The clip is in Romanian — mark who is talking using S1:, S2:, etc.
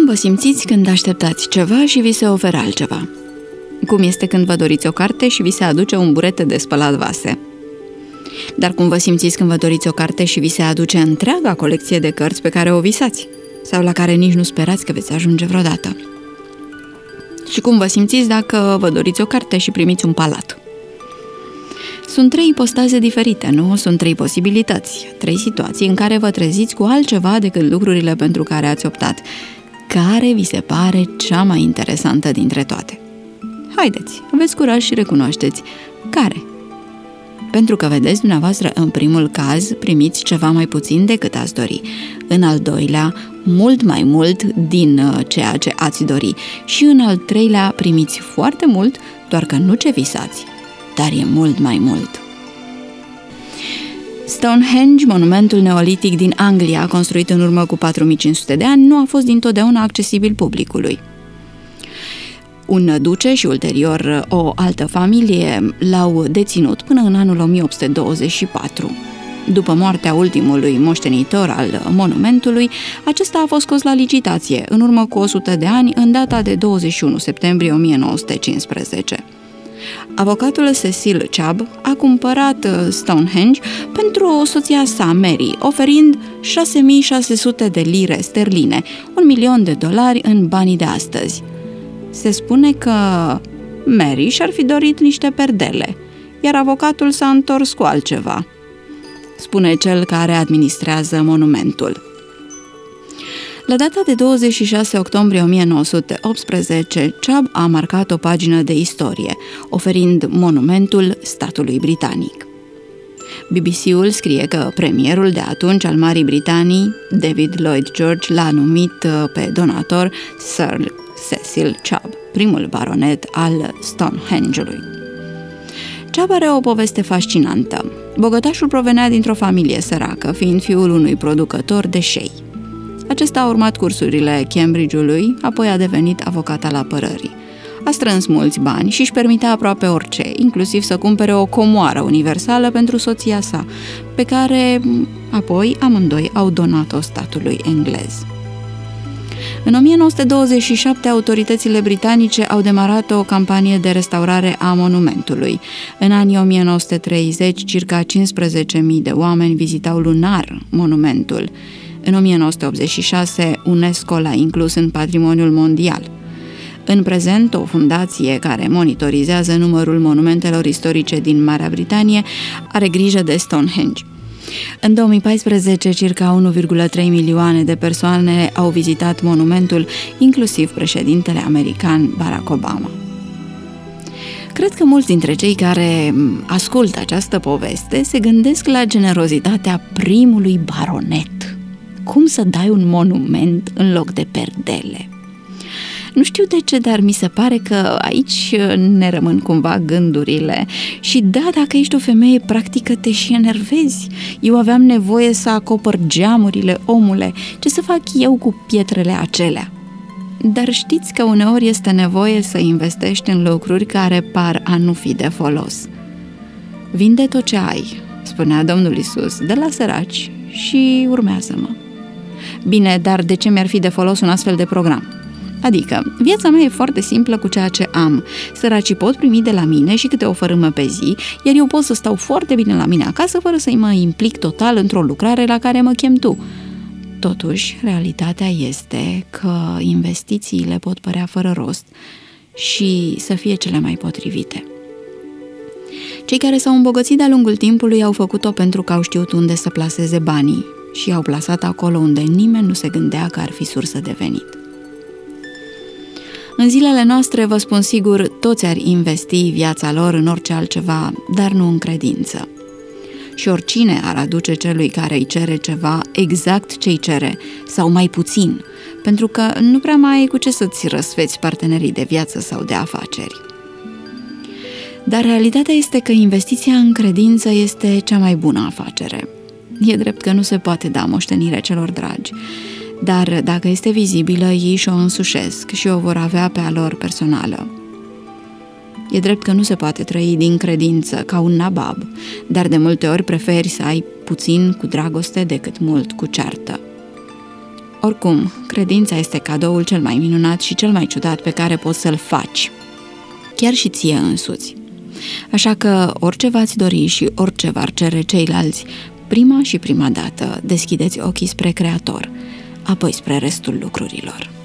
S1: vă simțiți când așteptați ceva și vi se oferă altceva? Cum este când vă doriți o carte și vi se aduce un burete de spălat vase? Dar cum vă simțiți când vă doriți o carte și vi se aduce întreaga colecție de cărți pe care o visați sau la care nici nu sperați că veți ajunge vreodată? Și cum vă simțiți dacă vă doriți o carte și primiți un palat? Sunt 3 ipostaze diferite, nu? Sunt 3 posibilități, 3 situații în care vă treziți cu altceva decât lucrurile pentru care ați optat. Care vi se pare cea mai interesantă dintre toate? Haideți, aveți curaj și recunoașteți. Care? Pentru că, vedeți, dumneavoastră, în primul caz, primiți ceva mai puțin decât ați dori. În al doilea, mult mai mult din ceea ce ați dori. Și în al treilea, primiți foarte mult, doar că nu ce visați, dar e mult mai mult. Stonehenge, monumentul neolitic din Anglia, construit în urmă cu 4500 de ani, nu a fost dintotdeauna accesibil publicului. Un duce și ulterior o altă familie l-au deținut până în anul 1824. După moartea ultimului moștenitor al monumentului, acesta a fost scos la licitație în urmă cu 100 de ani, în data de 21 septembrie 1915. Avocatul Cecil Chubb a cumpărat Stonehenge pentru soția sa, Mary, oferind 6.600 de lire sterline, $1.000.000 în banii de astăzi. Se spune că Mary și-ar fi dorit niște perdele, iar avocatul s-a întors cu altceva, spune cel care administrează monumentul. La data de 26 octombrie 1918, Chubb a marcat o pagină de istorie, oferind monumentul statului britanic. BBC-ul scrie că premierul de atunci al Marii Britanii, David Lloyd George, l-a numit pe donator Sir Cecil Chubb, primul baronet al Stonehenge-ului. Chubb are o poveste fascinantă. Bogătașul provenea dintr-o familie săracă, fiind fiul unui producător de șei. Acesta a urmat cursurile Cambridge-ului, apoi a devenit avocat al apărării. A strâns mulți bani și își permitea aproape orice, inclusiv să cumpere o comoară universală pentru soția sa, pe care apoi amândoi au donat-o statului englez. În 1927, autoritățile britanice au demarat o campanie de restaurare a monumentului. În anii 1930, circa 15.000 de oameni vizitau lunar monumentul. În 1986, UNESCO l-a inclus în patrimoniul mondial. În prezent, o fundație care monitorizează numărul monumentelor istorice din Marea Britanie are grijă de Stonehenge. În 2014, circa 1,3 milioane de persoane au vizitat monumentul, inclusiv președintele american Barack Obama. Cred că mulți dintre cei care ascultă această poveste se gândesc la generozitatea primului baronet. Cum să dai un monument în loc de perdele? Nu știu de ce, dar mi se pare că aici ne rămân cumva gândurile. Și da, dacă ești o femeie practică, te și enervezi. Eu aveam nevoie să acopăr geamurile, omule. Ce să fac eu cu pietrele acelea? Dar știți că uneori este nevoie să investești în lucruri care par a nu fi de folos. Vinde tot ce ai, spunea Domnul Iisus, de la săraci și urmează-mă. Bine, dar de ce mi-ar fi de folos un astfel de program? Adică, viața mea e foarte simplă cu ceea ce am. Săracii pot primi de la mine și câte o fărâmă pe zi, iar eu pot să stau foarte bine la mine acasă fără să-i mă implic total într-o lucrare la care mă chem tu. Totuși, realitatea este că investițiile pot părea fără rost și să fie cele mai potrivite. Cei care s-au îmbogățit de-a lungul timpului au făcut-o pentru că au știut unde să plaseze banii și i-au plasat acolo unde nimeni nu se gândea că ar fi sursă de venit. În zilele noastre, vă spun sigur, toți ar investi viața lor în orice altceva, dar nu în credință. Și oricine ar aduce celui care îi cere ceva exact ce îi cere, sau mai puțin, pentru că nu prea mai ai cu ce să-ți răsfeți partenerii de viață sau de afaceri. Dar realitatea este că investiția în credință este cea mai bună afacere. E drept că nu se poate da moștenire celor dragi, dar dacă este vizibilă, ei și-o însușesc și o vor avea pe a lor personală. E drept că nu se poate trăi din credință ca un nabab, dar de multe ori preferi să ai puțin cu dragoste decât mult cu ceartă. Oricum, credința este cadoul cel mai minunat și cel mai ciudat pe care poți să-l faci, chiar și ție însuți. Așa că orice v-ați dori și orice v-ar cere ceilalți, prima dată deschideți ochii spre Creator, apoi spre restul lucrurilor.